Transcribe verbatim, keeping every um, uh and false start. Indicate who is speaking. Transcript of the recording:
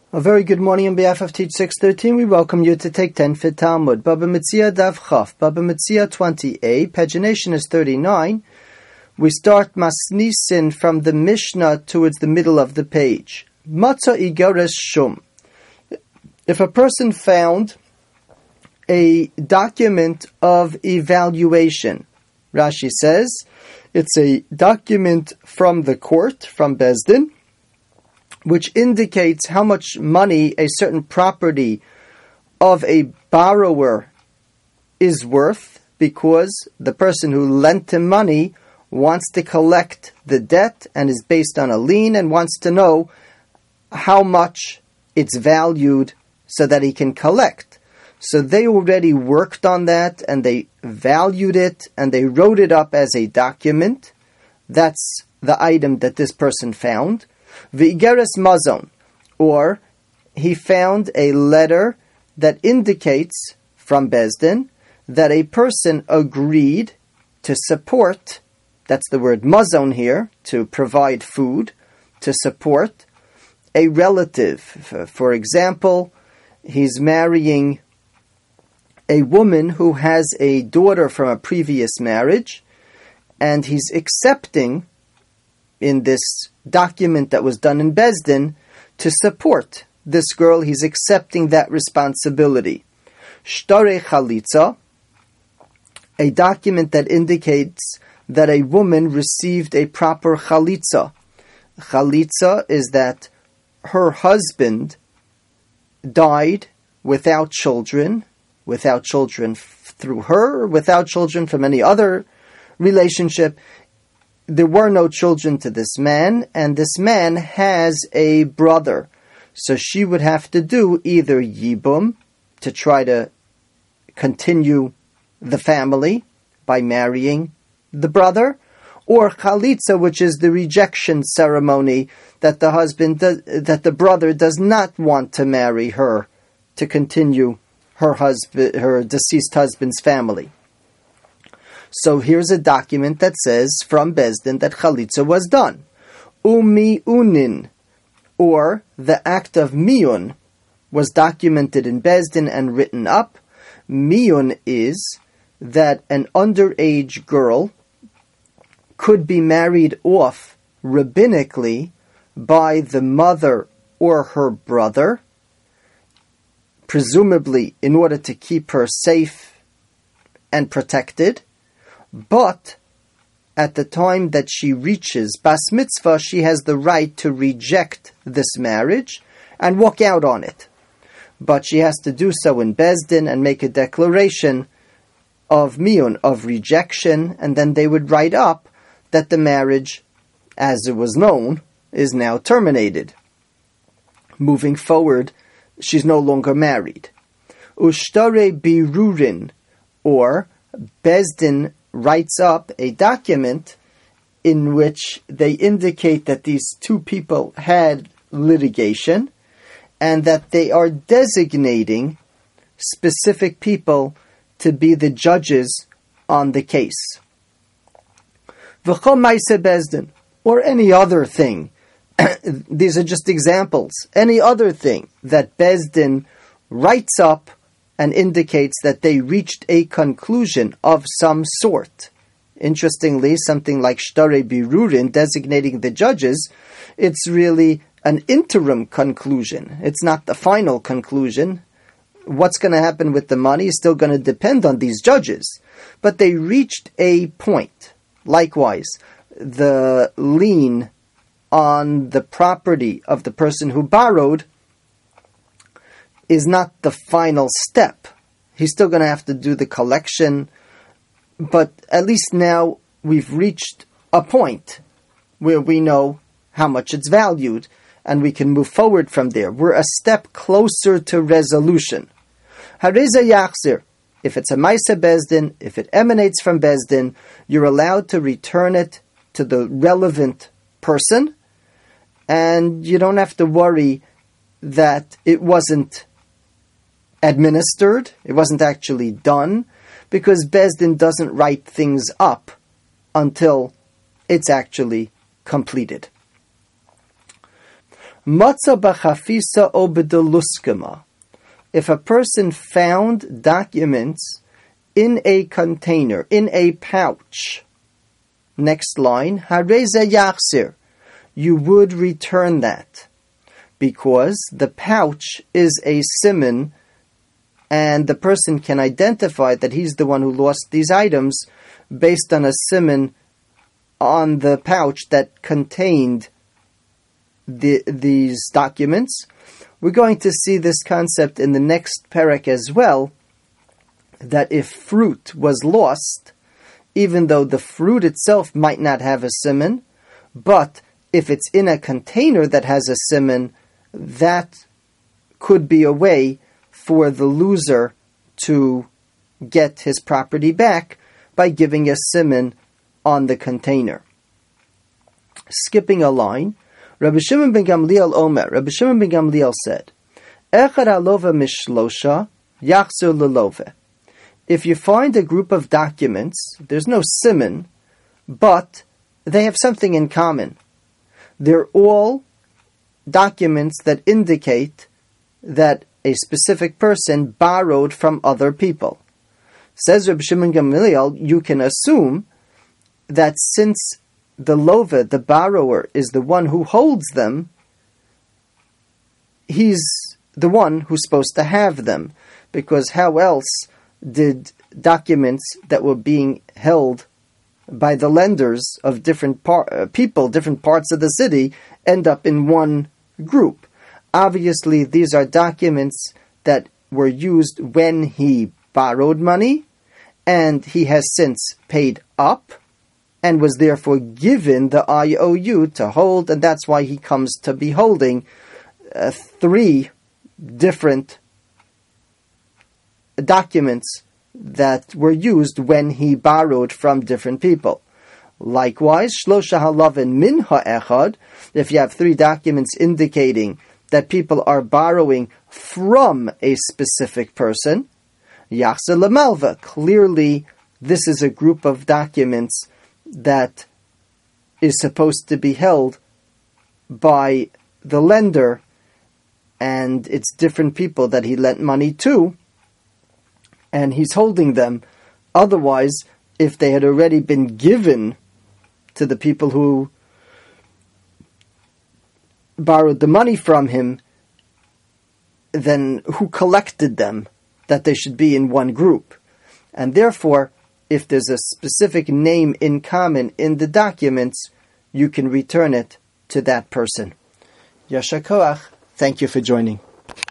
Speaker 1: A very good morning on behalf of Teach six thirteen. We welcome you to take ten Fit Talmud. Baba Metzia Dav Chaf. Baba Metzia twenty-eight. Pagination is thirty-nine. We start Masnisin from the Mishnah towards the middle of the page. Matza Igeres Shum. If a person found a document of evaluation, Rashi says, it's a document from the court, from Beis Din, which indicates how much money a certain property of a borrower is worth, because the person who lent him money wants to collect the debt and is based on a lien and wants to know how much it's valued so that he can collect. So they already worked on that and they valued it and they wrote it up as a document. That's the item that this person found. V'igeres mazon, or he found a letter that indicates from Beis Din that a person agreed to support, that's the word mazon here, to provide food, to support a relative. For example, he's marrying a woman who has a daughter from a previous marriage, and he's accepting in this document that was done in Beis Din to support this girl. He's accepting that responsibility. Shtare chalitza, a document that indicates that a woman received a proper chalitza. Chalitza is that her husband died without children, without children f- through her, without children from any other relationship. There were no children to this man, and this man has a brother. So she would have to do either yibum, to try to continue the family by marrying the brother, or chalitza, which is the rejection ceremony that the husband does, that the brother does not want to marry her to continue her husband, her deceased husband's family. So here's a document that says from Beis Din that chalitza was done. Umi unin, or the act of miyun, was documented in Beis Din and written up. Miyun is that an underage girl could be married off rabbinically by the mother or her brother, presumably in order to keep her safe and protected. But at the time that she reaches bas mitzvah, she has the right to reject this marriage and walk out on it. But she has to do so in Beis Din and make a declaration of miyun, of rejection, and then they would write up that the marriage, as it was known, is now terminated. Moving forward, she's no longer married. Ushtare birurin, or Beis Din writes up a document in which they indicate that these two people had litigation and that they are designating specific people to be the judges on the case. V'chol ma'aseh Beis Din, or any other thing. These are just examples. Any other thing that Beis Din writes up and indicates that they reached a conclusion of some sort. Interestingly, something like Shtare Birurin, designating the judges, it's really an interim conclusion. It's not the final conclusion. What's going to happen with the money is still going to depend on these judges. But they reached a point. Likewise, the lien on the property of the person who borrowed is not the final step. He's still going to have to do the collection, but at least now we've reached a point where we know how much it's valued, and we can move forward from there. We're a step closer to resolution. Hareza Yachzir, if it's a ma'aseh Beis Din, if it emanates from Beis Din, you're allowed to return it to the relevant person, and you don't have to worry that it wasn't administered, it wasn't actually done, because Beis Din doesn't write things up until it's actually completed. Matza b'chafisa o b'deluskema. If a person found documents in a container, in a pouch, next line, hareza yachsir, you would return that, because the pouch is a siman, and the person can identify that he's the one who lost these items based on a siman on the pouch that contained the, these documents. We're going to see this concept in the next parak as well, that if fruit was lost, even though the fruit itself might not have a siman, but if it's in a container that has a siman, that could be a way for the loser to get his property back by giving a siman on the container. Skipping a line, Rabbi Shimon ben Gamliel Omer, Rabbi Shimon ben Gamliel said, Echad halova mishlosha yachzor lelove. If you find a group of documents, there's no siman, but they have something in common. They're all documents that indicate that a specific person borrowed from other people. Says Rabbi Shimon Gamliel, you can assume that since the lova, the borrower, is the one who holds them, he's the one who's supposed to have them, because how else did documents that were being held by the lenders of different par- uh, people, different parts of the city, end up in one group? Obviously, these are documents that were used when he borrowed money, and he has since paid up, and was therefore given the I O U to hold, and that's why he comes to be holding uh, three different documents that were used when he borrowed from different people. Likewise, shlosha halavin min ha'echad, if you have three documents indicating that people are borrowing from a specific person, yachzor lemalva, clearly this is a group of documents that is supposed to be held by the lender, and it's different people that he lent money to, and he's holding them. Otherwise, if they had already been given to the people who borrowed the money from him, then who collected them, that they should be in one group? And therefore, if there's a specific name in common in the documents, you can return it to that person. Yasher koach. Thank you for joining.